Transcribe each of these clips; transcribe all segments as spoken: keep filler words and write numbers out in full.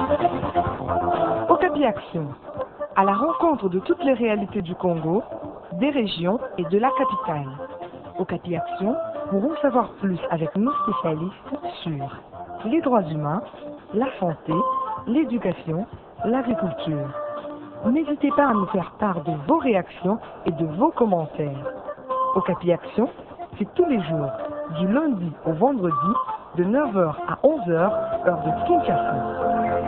Okapi Action, à la rencontre de toutes les réalités du Congo, des régions et de la capitale. Okapi Action pour en savoir plus avec nos spécialistes sur les droits humains, la santé, l'éducation, l'agriculture. N'hésitez pas à nous faire part de vos réactions et de vos commentaires. Okapi Action, c'est tous les jours, du lundi au vendredi, de neuf heures à onze heures, heure de Kinshasa.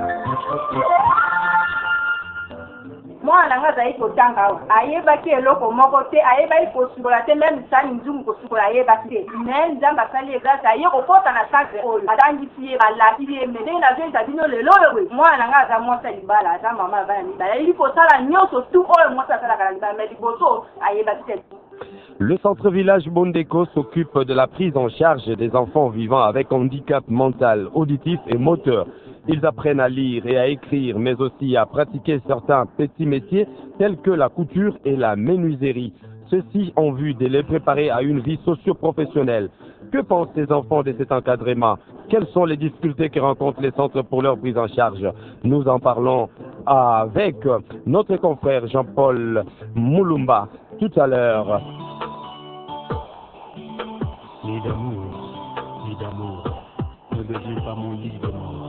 Moi, nanga zai kotanga ayeba ki eloko moko te ayeba iko sukola te même sani nzungu ko sukola ayeba te mais nzamba sali egasa ayeko kota na centre oyo atangi tie bala tie mede na venta bino lelo oyo moi nanga za mwasa libala za mama bana libala ili ko sala nyoso tu oyo mwasa sala kala libala mais liboso ayeba te. Le centre-village Bondeko s'occupe de la prise en charge des enfants vivant avec handicap mental, auditif et moteur. Ils apprennent à lire et à écrire, mais aussi à pratiquer certains petits métiers tels que la couture et la menuiserie. Ceci en vue de les préparer à une vie socio-professionnelle. Que pensent ces enfants de cet encadrement? Quelles sont les difficultés que rencontrent les centres pour leur prise en charge? Nous en parlons avec notre confrère Jean-Paul Moulumba tout à l'heure. Lit d'amour, lit d'amour, ne deviens pas mon lit de mort.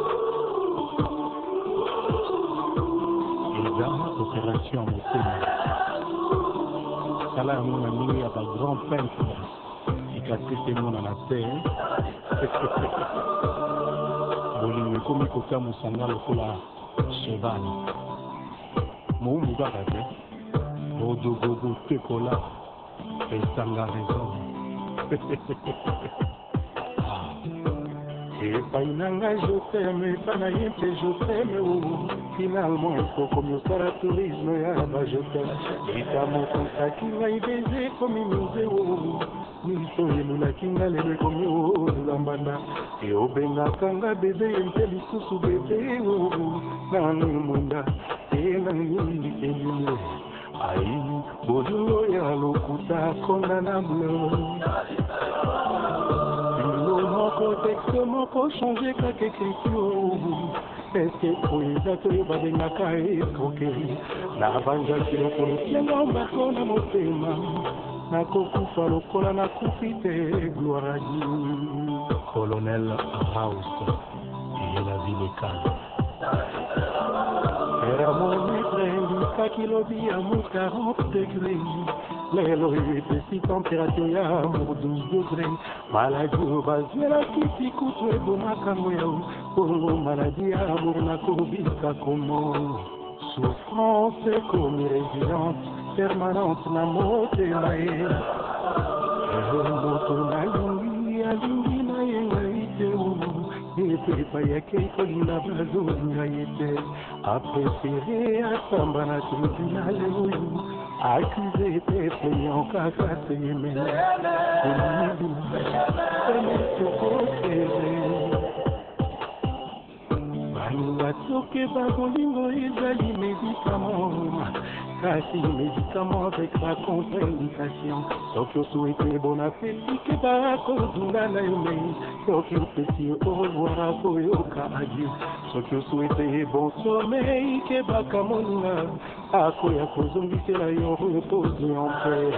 Et dans ma opération, mon Seigneur, ça là, mon ami, a pas grand peintre, qui casse ses mots dans la terre. Bolingue, comme il faut mon sandal pour la cheval. Mon mouga, Bodo, Bodo, Tekola, et Sanga raison. Et painanga je t'aime, panaïm que je t'aime, finalement il faut comme ça la tourisme, bah je t'aime. Et t'as mon contact qui m'a baisé comme une musée, Niso et Lula Kinga les comme yo, Lambana. Et au Benga Kanga bébé, il fait du sous bébé, Nani Munda, et Nani Kelly. Aïe, Bodo ya lokuta condamnable. Moko texte moko changer quelque écriture. Est-ce que pour les acteurs va venir à escroquerie? La banja qui le connaît, l'embarque na motema. Na kokufa lokola na kupite gloire à Dieu. Colonel House et la ville est calme. Era mon maître, ka kilobi à mon quarante degrés. Lelo était si température ya mon douze degrés. Maladie au bas, la kiti kutwe bomakango yao. Pour maladie à mon nakobika comment. Souffrance comme résilience permanente na mote mae. Moto na lungi ya lungi na yengaite u. Ete pa yake kolina bazo ngaite. A préféré à samba na tribunal uyu. Accusé tes plaignants kaka te yemele. Kunibu, kame soko Batoke bagolingo ezali médicament. Kasi médicament avec la contre-indication. Soki souhaité bon appétit que bakozula na yome. Soki petit au revoir à koyoka adieu. Soki souhaité bon sommeil que bakamonga. Akoya kozongisela yo repose en paix.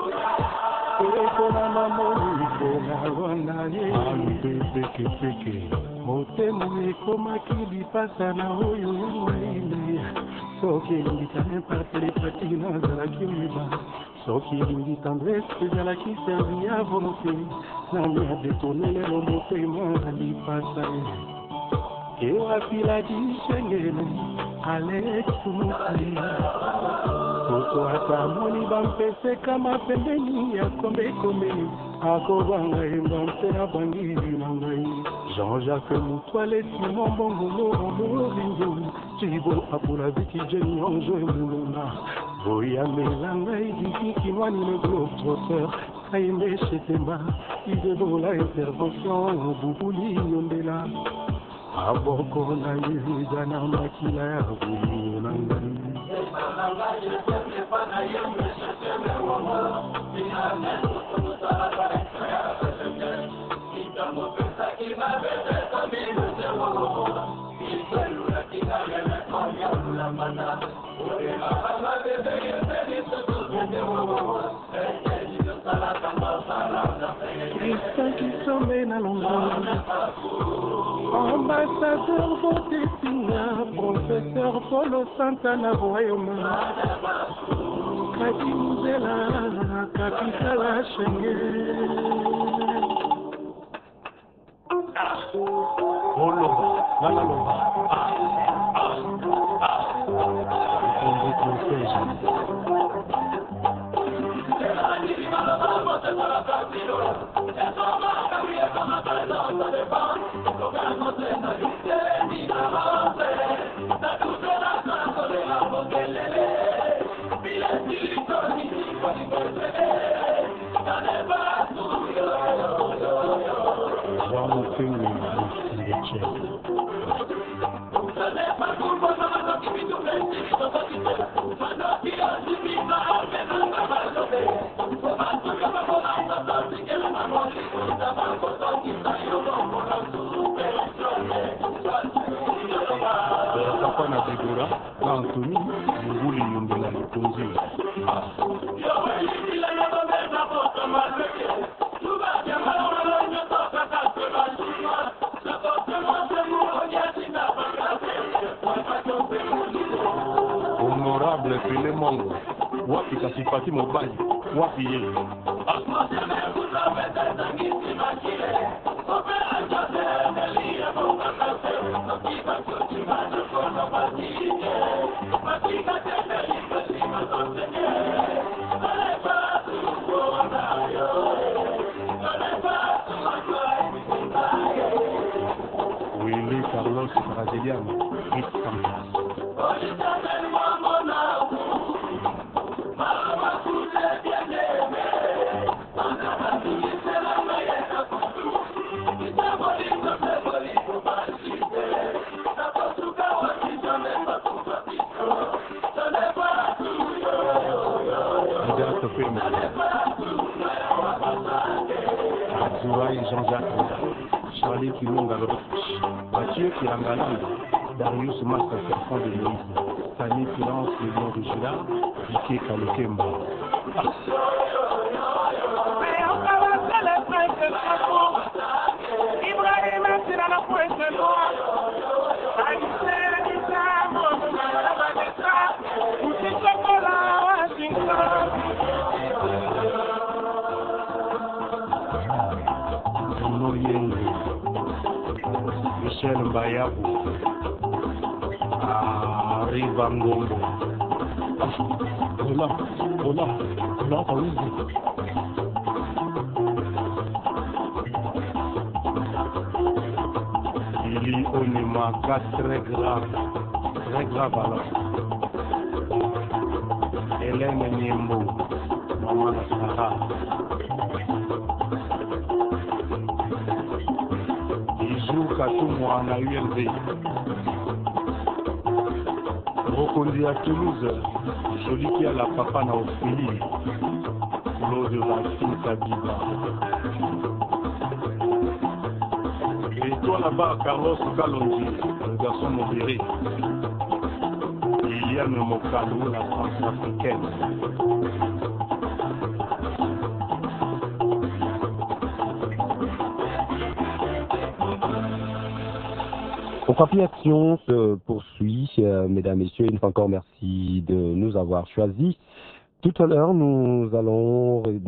Ekona mamoni kona wanale. Alubebe kepeke. Motemo ekomaki lipasa na oyo elingi. Soki elingi n'imparte les pratiques nazalaki miba. Soki elingi tendresse ezalaki servi à volonté. Nani adetourne lelo motema lipasa. Ewapi la dishengele Alex Musi. Toto ata moni bampese kama pembeni ya kombe kombe. Akobanga embampe na bangili na ngai. Jean-Jacques Moutoile Simon Bongolo Mbingo. Chibo apula viki jeni onjo mulona. Voya melanga idiki kinwani le globe trotteur. Kaime chetema. Idebo la intervention Bubuli yondela. Aboko na yuda na makila ya buli na ngai. Thank you. Christian qui sommet dans l'ombre, ambassadeur Botesinga, professeur Polo Santana Royaume, Kati Muzela, capitale Schengen. Oloba, Nana Loba, ah, ah, ah, on vous protège. Vamos ter um Papa na Degora, na Anthony, Nguli Yondela Likonzi. Honorable Pele Mongo, wapi kasipati mobali, wapi ye. Willy Carlos Brasiliano, Hit Campus. Azuraï Jean-Jacques, Charlie Kilonga Mathieu Kirangalanda, Darius Master Serpent de Moïse, Sani Finance de Lion de Gila, Piqué Kalokemba. Michel Mbayabu, Riva Ngombo. Hola, hola, hola, hola. Il y a un cas très grave, très grave alors. Hélène Niembo, Maman Sahara. Katumou à U L B. Reconduit à Toulouse, celui qui a la papa na Ophélie, l'eau de la fille Tabiba. Et toi là-bas, Carlos Kalonji, le garçon modéré. Il y a le Mokalou, la France africaine. Okapi Action se poursuit, euh, mesdames, messieurs. Une fois encore, merci de nous avoir choisis. Tout à l'heure, nous allons